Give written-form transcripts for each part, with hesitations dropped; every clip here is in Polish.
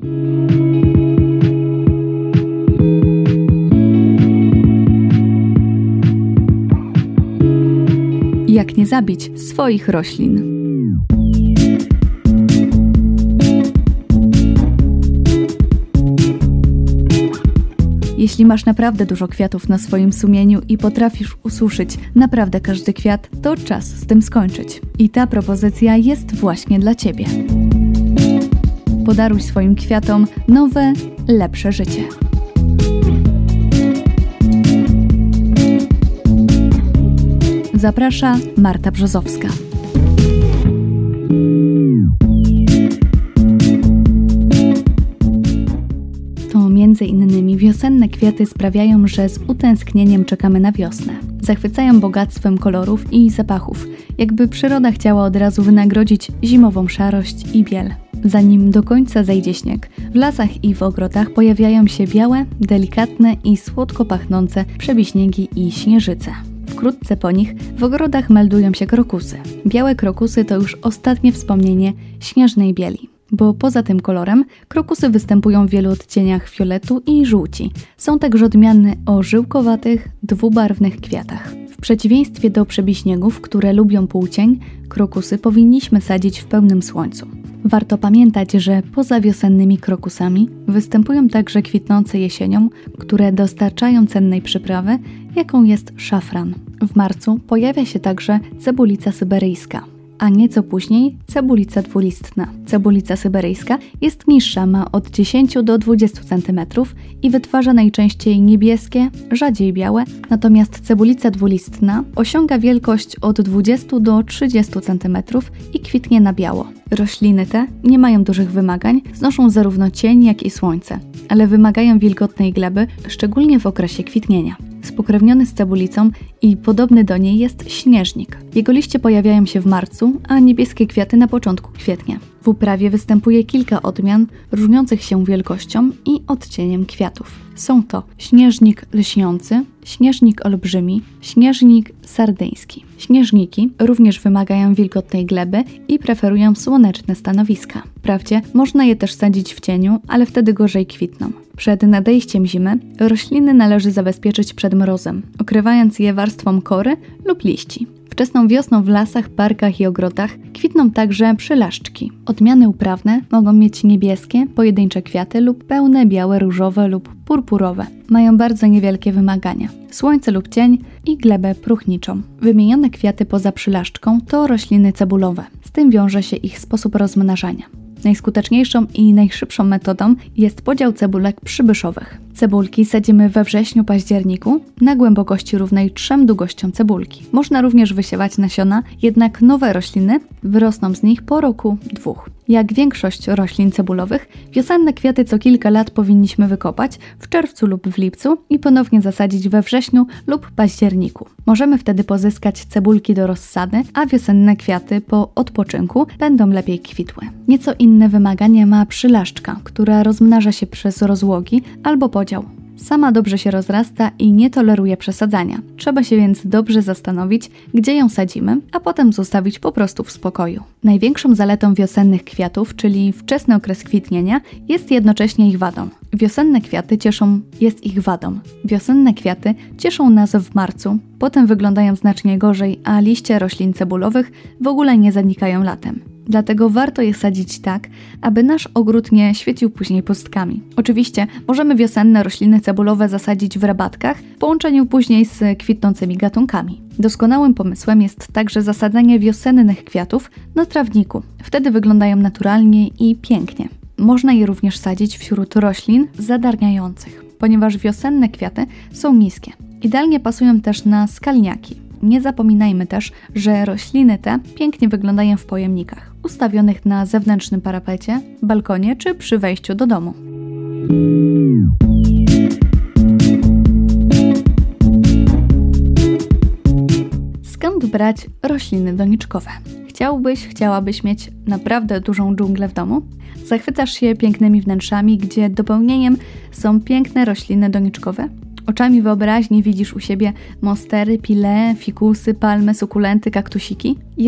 Jak nie zabić swoich roślin? Jeśli masz naprawdę dużo kwiatów na swoim sumieniu i potrafisz ususzyć naprawdę każdy kwiat, to czas z tym skończyć. I ta propozycja jest właśnie dla Ciebie. Podaruj swoim kwiatom nowe, lepsze życie. Zaprasza Marta Brzozowska. To między innymi wiosenne kwiaty sprawiają, że z utęsknieniem czekamy na wiosnę. Zachwycają bogactwem kolorów i zapachów, jakby przyroda chciała od razu wynagrodzić zimową szarość i biel. Zanim do końca zejdzie śnieg, w lasach i w ogrodach pojawiają się białe, delikatne i słodko pachnące przebiśniegi i śnieżyce. Wkrótce po nich w ogrodach meldują się krokusy. Białe krokusy to już ostatnie wspomnienie śnieżnej bieli, bo poza tym kolorem krokusy występują w wielu odcieniach fioletu i żółci. Są także odmiany o żyłkowatych, dwubarwnych kwiatach. W przeciwieństwie do przebiśniegów, które lubią półcień, krokusy powinniśmy sadzić w pełnym słońcu. Warto pamiętać, że poza wiosennymi krokusami występują także kwitnące jesienią, które dostarczają cennej przyprawy, jaką jest szafran. W marcu pojawia się także cebulica syberyjska, a nieco później cebulica dwulistna. Cebulica syberyjska jest niższa, ma od 10 do 20 cm i wytwarza najczęściej niebieskie, rzadziej białe, natomiast cebulica dwulistna osiąga wielkość od 20 do 30 cm i kwitnie na biało. Rośliny te nie mają dużych wymagań, znoszą zarówno cień, jak i słońce, ale wymagają wilgotnej gleby, szczególnie w okresie kwitnienia. Spokrewniony z cebulicą i podobny do niej jest śnieżnik. Jego liście pojawiają się w marcu, a niebieskie kwiaty na początku kwietnia. W uprawie występuje kilka odmian różniących się wielkością i odcieniem kwiatów. Są to śnieżnik lśniący, śnieżnik olbrzymi, śnieżnik sardyński. Śnieżniki również wymagają wilgotnej gleby i preferują słoneczne stanowiska. Wprawdzie można je też sadzić w cieniu, ale wtedy gorzej kwitną. Przed nadejściem zimy rośliny należy zabezpieczyć przed mrozem, okrywając je warstwą kory lub liści. Wczesną wiosną w lasach, parkach i ogrodach kwitną także przylaszczki. Odmiany uprawne mogą mieć niebieskie, pojedyncze kwiaty lub pełne, białe, różowe lub purpurowe. Mają bardzo niewielkie wymagania: słońce lub cień i glebę próchniczą. Wymienione kwiaty poza przylaszczką to rośliny cebulowe. Z tym wiąże się ich sposób rozmnażania. Najskuteczniejszą i najszybszą metodą jest podział cebulek przybyszowych. Cebulki sadzimy we wrześniu-październiku na głębokości równej 3 długościom cebulki. Można również wysiewać nasiona, jednak nowe rośliny wyrosną z nich po roku, 2. Jak większość roślin cebulowych, wiosenne kwiaty co kilka lat powinniśmy wykopać w czerwcu lub w lipcu i ponownie zasadzić we wrześniu lub październiku. Możemy wtedy pozyskać cebulki do rozsady, a wiosenne kwiaty po odpoczynku będą lepiej kwitły. Nieco inne wymagania ma przylaszczka, która rozmnaża się przez rozłogi albo podział. Sama dobrze się rozrasta i nie toleruje przesadzania. Trzeba się więc dobrze zastanowić, gdzie ją sadzimy, a potem zostawić po prostu w spokoju. Największą zaletą wiosennych kwiatów, czyli wczesny okres kwitnienia, jest jednocześnie ich wadą. Wiosenne kwiaty cieszą nas w marcu, potem wyglądają znacznie gorzej, a liście roślin cebulowych w ogóle nie zanikają latem. Dlatego warto je sadzić tak, aby nasz ogród nie świecił później pustkami. Oczywiście możemy wiosenne rośliny cebulowe zasadzić w rabatkach w połączeniu później z kwitnącymi gatunkami. Doskonałym pomysłem jest także zasadzanie wiosennych kwiatów na trawniku. Wtedy wyglądają naturalnie i pięknie. Można je również sadzić wśród roślin zadarniających, ponieważ wiosenne kwiaty są niskie. Idealnie pasują też na skalniaki. Nie zapominajmy też, że rośliny te pięknie wyglądają w pojemnikach, ustawionych na zewnętrznym parapecie, balkonie czy przy wejściu do domu. Skąd brać rośliny doniczkowe? Chciałabyś mieć naprawdę dużą dżunglę w domu? Zachwycasz się pięknymi wnętrzami, gdzie dopełnieniem są piękne rośliny doniczkowe? Oczami wyobraźni widzisz u siebie monstery, pilee, fikusy, palmy, sukulenty, kaktusiki? Jednak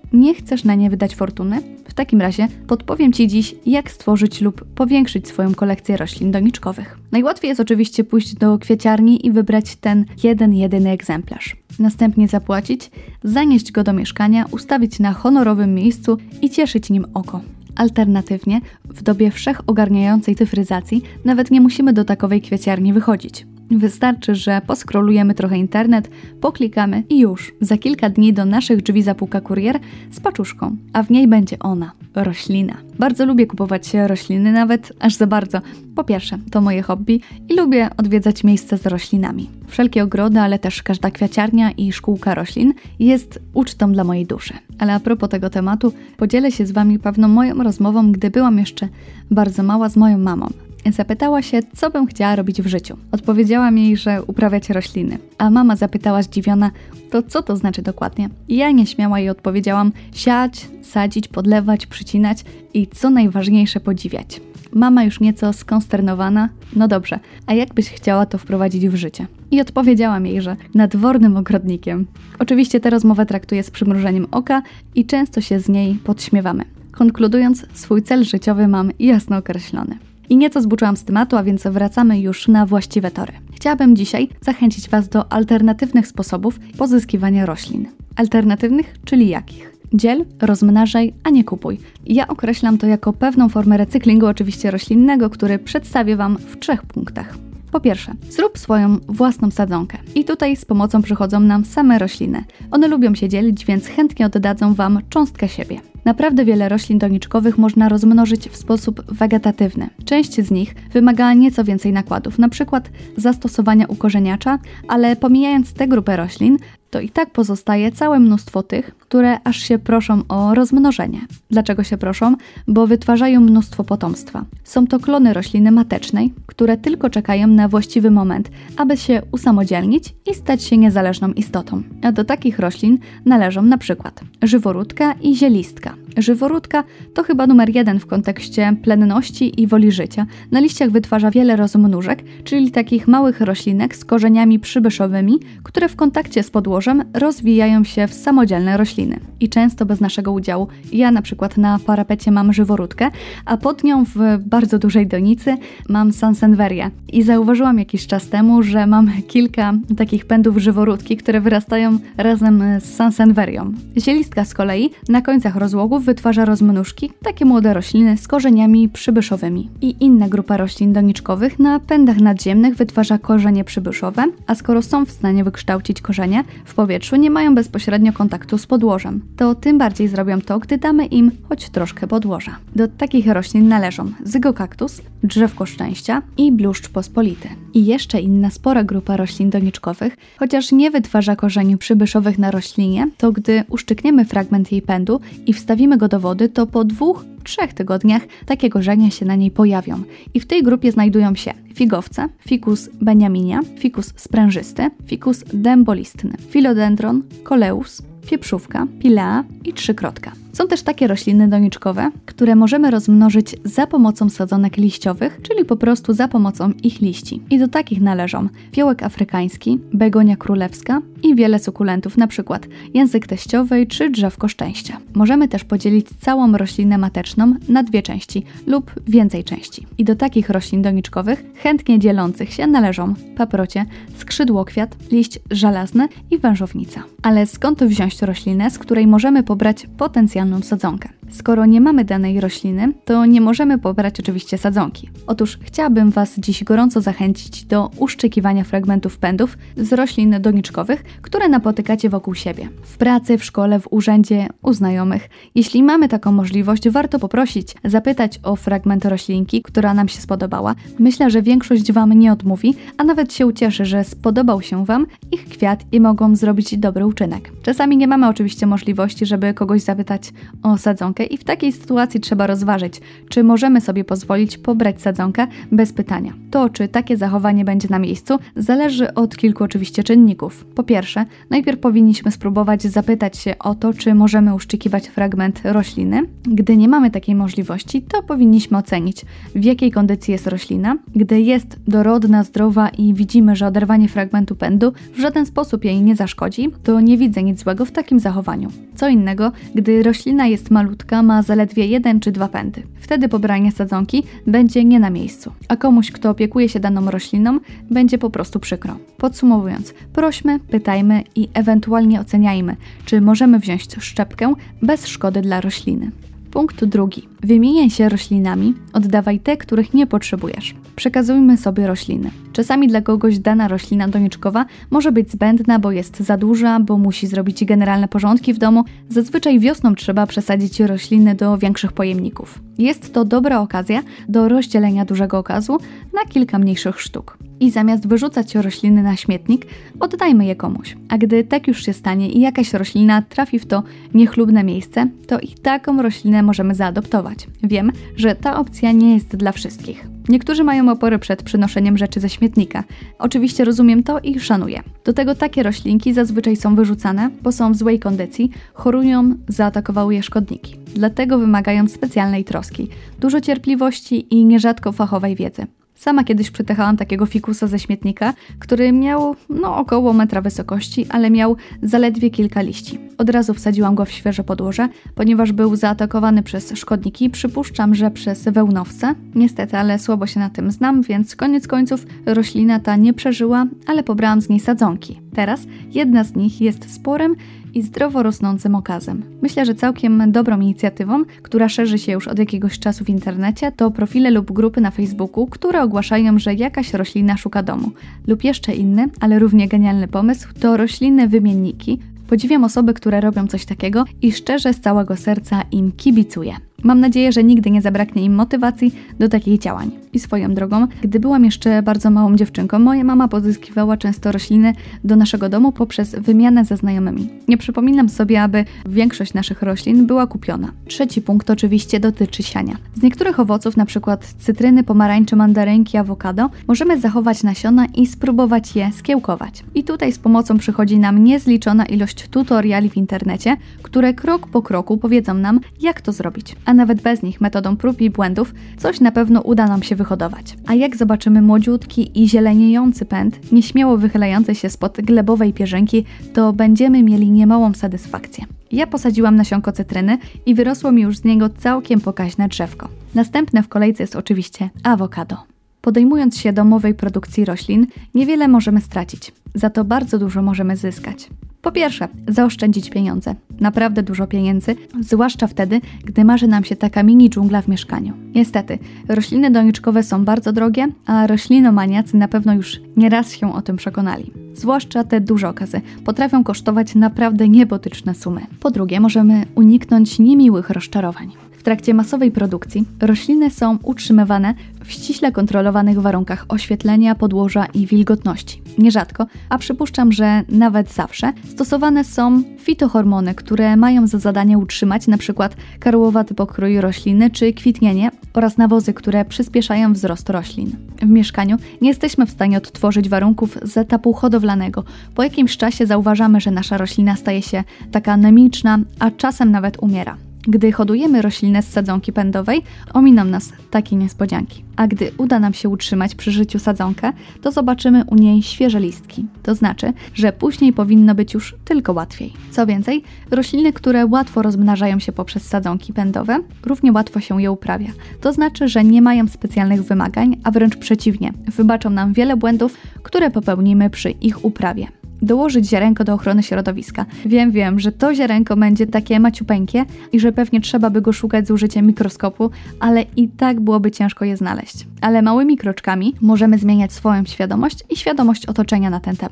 Nie chcesz na nie wydać fortuny? W takim razie podpowiem Ci dziś, jak stworzyć lub powiększyć swoją kolekcję roślin doniczkowych. Najłatwiej jest oczywiście pójść do kwieciarni i wybrać ten jedyny egzemplarz. Następnie zapłacić, zanieść go do mieszkania, ustawić na honorowym miejscu i cieszyć nim oko. Alternatywnie, w dobie wszechogarniającej cyfryzacji nawet nie musimy do takowej kwieciarni wychodzić. Wystarczy, że poskrolujemy trochę internet, poklikamy i już. Za kilka dni do naszych drzwi zapuka kurier z paczuszką, a w niej będzie ona, roślina. Bardzo lubię kupować rośliny, nawet aż za bardzo. Po pierwsze, to moje hobby i lubię odwiedzać miejsca z roślinami. Wszelkie ogrody, ale też każda kwiaciarnia i szkółka roślin jest ucztą dla mojej duszy. Ale a propos tego tematu, podzielę się z Wami pewną moją rozmową, gdy byłam jeszcze bardzo mała z moją mamą. Zapytała się, co bym chciała robić w życiu. Odpowiedziałam jej, że uprawiać rośliny. A mama zapytała zdziwiona, to co to znaczy dokładnie? I ja nieśmiała jej odpowiedziałam, siać, sadzić, podlewać, przycinać i co najważniejsze podziwiać. Mama już nieco skonsternowana, no dobrze, a jak byś chciała to wprowadzić w życie? I odpowiedziałam jej, że nadwornym ogrodnikiem. Oczywiście tę rozmowę traktuję z przymrużeniem oka i często się z niej podśmiewamy. Konkludując, swój cel życiowy mam jasno określony. I nieco zboczyłam z tematu, a więc wracamy już na właściwe tory. Chciałabym dzisiaj zachęcić Was do alternatywnych sposobów pozyskiwania roślin. Alternatywnych, czyli jakich? Dziel, rozmnażaj, a nie kupuj. Ja określam to jako pewną formę recyklingu, oczywiście roślinnego, który przedstawię Wam w 3 punktach. Po pierwsze, zrób swoją własną sadzonkę. I tutaj z pomocą przychodzą nam same rośliny. One lubią się dzielić, więc chętnie oddadzą Wam cząstkę siebie. Naprawdę wiele roślin doniczkowych można rozmnożyć w sposób wegetatywny. Część z nich wymaga nieco więcej nakładów, np. zastosowania ukorzeniacza, ale pomijając tę grupę roślin, to i tak pozostaje całe mnóstwo tych, które aż się proszą o rozmnożenie. Dlaczego się proszą? Bo wytwarzają mnóstwo potomstwa. Są to klony rośliny matecznej, które tylko czekają na właściwy moment, aby się usamodzielnić i stać się niezależną istotą. A do takich roślin należą np. żyworódka i zielistka. Żyworódka to chyba numer 1 w kontekście plenności i woli życia. Na liściach wytwarza wiele rozmnóżek, czyli takich małych roślinek z korzeniami przybyszowymi, które w kontakcie z podłożem rozwijają się w samodzielne rośliny. I często bez naszego udziału. Ja na przykład na parapecie mam żyworódkę, a pod nią w bardzo dużej donicy mam sanseverię. I zauważyłam jakiś czas temu, że mam kilka takich pędów żyworódki, które wyrastają razem z sanseverią. Zielistka z kolei na końcach rozłogów wytwarza rozmnóżki, takie młode rośliny z korzeniami przybyszowymi. I inna grupa roślin doniczkowych na pędach nadziemnych wytwarza korzenie przybyszowe, a skoro są w stanie wykształcić korzenie w powietrzu, nie mają bezpośrednio kontaktu z podłożem. To tym bardziej zrobią to, gdy damy im choć troszkę podłoża. Do takich roślin należą zygokaktus, drzewko szczęścia i bluszcz pospolity. I jeszcze inna spora grupa roślin doniczkowych, chociaż nie wytwarza korzeni przybyszowych na roślinie, to gdy uszczykniemy fragment jej pędu i wstawimy go do wody, to po 2-3 tygodniach takie korzenie się na niej pojawią. I w tej grupie znajdują się figowce, ficus benjaminia, ficus sprężysty, ficus dębolistny, philodendron, coleus, pieprzówka, pilea i trzykrotka. Są też takie rośliny doniczkowe, które możemy rozmnożyć za pomocą sadzonek liściowych, czyli po prostu za pomocą ich liści. I do takich należą fiołek afrykański, begonia królewska i wiele sukulentów, np. język teściowej czy drzewko szczęścia. Możemy też podzielić całą roślinę mateczną na 2 części lub więcej części. I do takich roślin doniczkowych chętnie dzielących się należą paprocie, skrzydłokwiat, liść żelazny i wężownica. Ale skąd wziąć roślinę, z której możemy pobrać potencjalną sadzonkę? Skoro nie mamy danej rośliny, to nie możemy pobrać oczywiście sadzonki. Otóż chciałabym Was dziś gorąco zachęcić do uszczykiwania fragmentów pędów z roślin doniczkowych, które napotykacie wokół siebie. W pracy, w szkole, w urzędzie, u znajomych. Jeśli mamy taką możliwość, warto poprosić, zapytać o fragment roślinki, która nam się spodobała. Myślę, że większość Wam nie odmówi, a nawet się ucieszy, że spodobał się Wam ich kwiat i mogą zrobić dobry uczynek. Czasami nie mamy oczywiście możliwości, żeby kogoś zapytać o sadzonkę, sadzonkę i w takiej sytuacji trzeba rozważyć, czy możemy sobie pozwolić pobrać sadzonkę bez pytania. To, czy takie zachowanie będzie na miejscu, zależy od kilku oczywiście czynników. Po pierwsze, najpierw powinniśmy spróbować zapytać się o to, czy możemy uszczykiwać fragment rośliny. Gdy nie mamy takiej możliwości, to powinniśmy ocenić, w jakiej kondycji jest roślina. Gdy jest dorodna, zdrowa i widzimy, że oderwanie fragmentu pędu w żaden sposób jej nie zaszkodzi, to nie widzę nic złego w takim zachowaniu. Co innego, gdy roślina jest malutka, ma zaledwie 1 czy 2 pędy. Wtedy pobranie sadzonki będzie nie na miejscu, a komuś, kto opiekuje się daną rośliną, będzie po prostu przykro. Podsumowując, prośmy, pytajmy i ewentualnie oceniajmy, czy możemy wziąć szczepkę bez szkody dla rośliny. Punkt drugi. Wymieniaj się roślinami, oddawaj te, których nie potrzebujesz. Przekazujmy sobie rośliny. Czasami dla kogoś dana roślina doniczkowa może być zbędna, bo jest za duża, bo musi zrobić generalne porządki w domu. Zazwyczaj wiosną trzeba przesadzić rośliny do większych pojemników. Jest to dobra okazja do rozdzielenia dużego okazu na kilka mniejszych sztuk. I zamiast wyrzucać rośliny na śmietnik, oddajmy je komuś. A gdy tak już się stanie i jakaś roślina trafi w to niechlubne miejsce, to i taką roślinę możemy zaadoptować. Wiem, że ta opcja nie jest dla wszystkich. Niektórzy mają opory przed przynoszeniem rzeczy ze śmietnika. Oczywiście rozumiem to i szanuję. Do tego takie roślinki zazwyczaj są wyrzucane, bo są w złej kondycji, chorują, zaatakowały je szkodniki. Dlatego wymagają specjalnej troski, dużo cierpliwości i nierzadko fachowej wiedzy. Sama kiedyś przytechałam takiego fikusa ze śmietnika, który miał około metra wysokości, ale miał zaledwie kilka liści. Od razu wsadziłam go w świeże podłoże, ponieważ był zaatakowany przez szkodniki, przypuszczam, że przez wełnowce. Niestety, ale słabo się na tym znam, więc koniec końców roślina ta nie przeżyła, ale pobrałam z niej sadzonki. Teraz jedna z nich jest sporym i zdrowo rosnącym okazem. Myślę, że całkiem dobrą inicjatywą, która szerzy się już od jakiegoś czasu w internecie, to profile lub grupy na Facebooku, które ogłaszają, że jakaś roślina szuka domu. Lub jeszcze inny, ale równie genialny pomysł, to roślinne wymienniki. Podziwiam osoby, które robią coś takiego i szczerze z całego serca im kibicuję. Mam nadzieję, że nigdy nie zabraknie im motywacji do takich działań. I swoją drogą, gdy byłam jeszcze bardzo małą dziewczynką, moja mama pozyskiwała często rośliny do naszego domu poprzez wymianę ze znajomymi. Nie przypominam sobie, aby większość naszych roślin była kupiona. Trzeci punkt oczywiście dotyczy siania. Z niektórych owoców, np. cytryny, pomarańcze, mandarynki, awokado, możemy zachować nasiona i spróbować je skiełkować. I tutaj z pomocą przychodzi nam niezliczona ilość tutoriali w internecie, które krok po kroku powiedzą nam, jak to zrobić. A nawet bez nich, metodą prób i błędów, coś na pewno uda nam się wyhodować. A jak zobaczymy młodziutki i zieleniejący pęd, nieśmiało wychylający się spod glebowej pierzynki, to będziemy mieli niemałą satysfakcję. Ja posadziłam nasionko cytryny i wyrosło mi już z niego całkiem pokaźne drzewko. Następne w kolejce jest oczywiście awokado. Podejmując się domowej produkcji roślin, niewiele możemy stracić, za to bardzo dużo możemy zyskać. Po pierwsze, zaoszczędzić pieniądze. Naprawdę dużo pieniędzy, zwłaszcza wtedy, gdy marzy nam się taka mini dżungla w mieszkaniu. Niestety, rośliny doniczkowe są bardzo drogie, a roślinomaniacy na pewno już nieraz się o tym przekonali. Zwłaszcza te duże okazy potrafią kosztować naprawdę niebotyczne sumy. Po drugie, możemy uniknąć niemiłych rozczarowań. W trakcie masowej produkcji rośliny są utrzymywane w ściśle kontrolowanych warunkach oświetlenia, podłoża i wilgotności. Nierzadko, a przypuszczam, że nawet zawsze, stosowane są fitohormony, które mają za zadanie utrzymać np. karłowaty pokrój rośliny czy kwitnienie oraz nawozy, które przyspieszają wzrost roślin. W mieszkaniu nie jesteśmy w stanie odtworzyć warunków z etapu hodowlanego. Po jakimś czasie zauważamy, że nasza roślina staje się taka anemiczna, a czasem nawet umiera. Gdy hodujemy roślinę z sadzonki pędowej, ominą nas takie niespodzianki. A gdy uda nam się utrzymać przy życiu sadzonkę, to zobaczymy u niej świeże listki. To znaczy, że później powinno być już tylko łatwiej. Co więcej, rośliny, które łatwo rozmnażają się poprzez sadzonki pędowe, równie łatwo się je uprawia. To znaczy, że nie mają specjalnych wymagań, a wręcz przeciwnie, wybaczą nam wiele błędów, które popełnimy przy ich uprawie. Dołożyć ziarenko do ochrony środowiska. Wiem, że to ziarenko będzie takie maciupeńkie i że pewnie trzeba by go szukać z użyciem mikroskopu, ale i tak byłoby ciężko je znaleźć. Ale małymi kroczkami możemy zmieniać swoją świadomość i świadomość otoczenia na ten temat.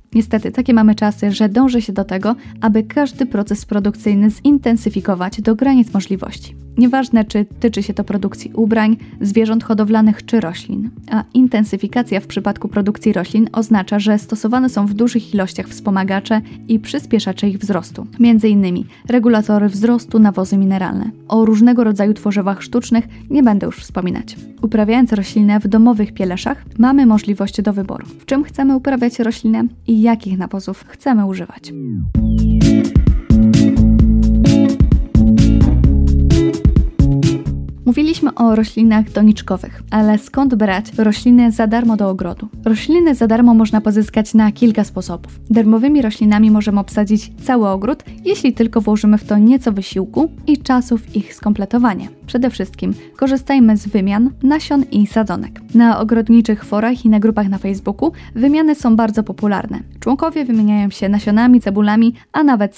Niestety, takie mamy czasy, że dąży się do tego, aby każdy proces produkcyjny zintensyfikować do granic możliwości. Nieważne, czy tyczy się to produkcji ubrań, zwierząt hodowlanych czy roślin. A intensyfikacja w przypadku produkcji roślin oznacza, że stosowane są w dużych ilościach wspomagacze i przyspieszacze ich wzrostu. Między innymi regulatory wzrostu, nawozy mineralne. O różnego rodzaju tworzywach sztucznych nie będę już wspominać. Uprawiając roślinę w domowych pieleszach, mamy możliwość do wyboru. W czym chcemy uprawiać roślinę i jakich nawozów chcemy używać. Mówiliśmy o roślinach doniczkowych, ale skąd brać rośliny za darmo do ogrodu? Rośliny za darmo można pozyskać na kilka sposobów. Darmowymi roślinami możemy obsadzić cały ogród, jeśli tylko włożymy w to nieco wysiłku i czasu w ich skompletowanie. Przede wszystkim korzystajmy z wymian, nasion i sadzonek. Na ogrodniczych forach i na grupach na Facebooku wymiany są bardzo popularne. Członkowie wymieniają się nasionami, cebulami, a nawet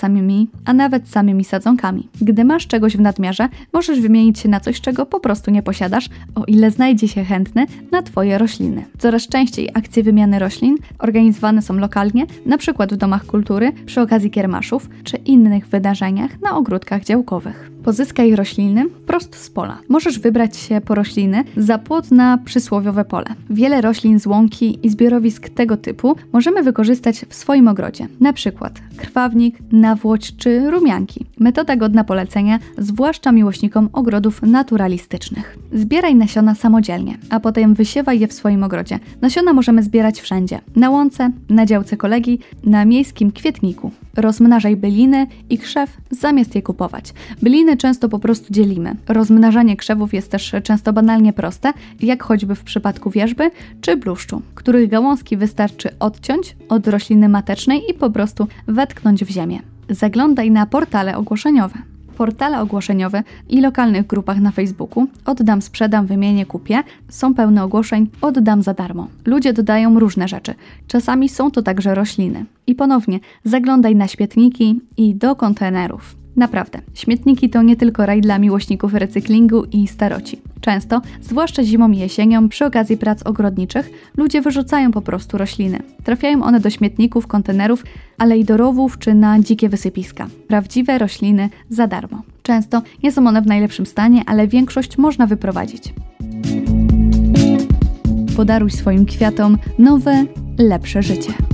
samymi sadzonkami. Gdy masz czegoś w nadmiarze, możesz wymienić się na coś, czego po prostu nie posiadasz, o ile znajdzie się chętny na Twoje rośliny. Coraz częściej akcje wymiany roślin organizowane są lokalnie, np. w domach kultury, przy okazji kiermaszów czy innych wydarzeniach na ogródkach działkowych. Pozyskaj rośliny prosto z pola. Możesz wybrać się po rośliny za płot na przysłowiowe pole. Wiele roślin z łąki i zbiorowisk tego typu możemy wykorzystać w swoim ogrodzie. Na przykład krwawnik, nawłoć czy rumianki. Metoda godna polecenia, zwłaszcza miłośnikom ogrodów naturalistycznych. Zbieraj nasiona samodzielnie, a potem wysiewaj je w swoim ogrodzie. Nasiona możemy zbierać wszędzie. Na łące, na działce kolegi, na miejskim kwietniku. Rozmnażaj byliny i krzew zamiast je kupować. Byliny często po prostu dzielimy. Rozmnażanie krzewów jest też często banalnie proste, jak choćby w przypadku wierzby czy bluszczu, których gałązki wystarczy odciąć od rośliny matecznej i po prostu wetknąć w ziemię. Zaglądaj na portale ogłoszeniowe. Portale ogłoszeniowe i lokalnych grupach na Facebooku oddam, sprzedam, wymienię, kupię są pełne ogłoszeń oddam za darmo. Ludzie dodają różne rzeczy. Czasami są to także rośliny. I ponownie zaglądaj na śmietniki i do kontenerów. Naprawdę, śmietniki to nie tylko raj dla miłośników recyklingu i staroci. Często, zwłaszcza zimą i jesienią, przy okazji prac ogrodniczych, ludzie wyrzucają po prostu rośliny. Trafiają one do śmietników, kontenerów, ale i do rowów czy na dzikie wysypiska. Prawdziwe rośliny za darmo. Często nie są one w najlepszym stanie, ale większość można wyprowadzić. Podaruj swoim kwiatom nowe, lepsze życie.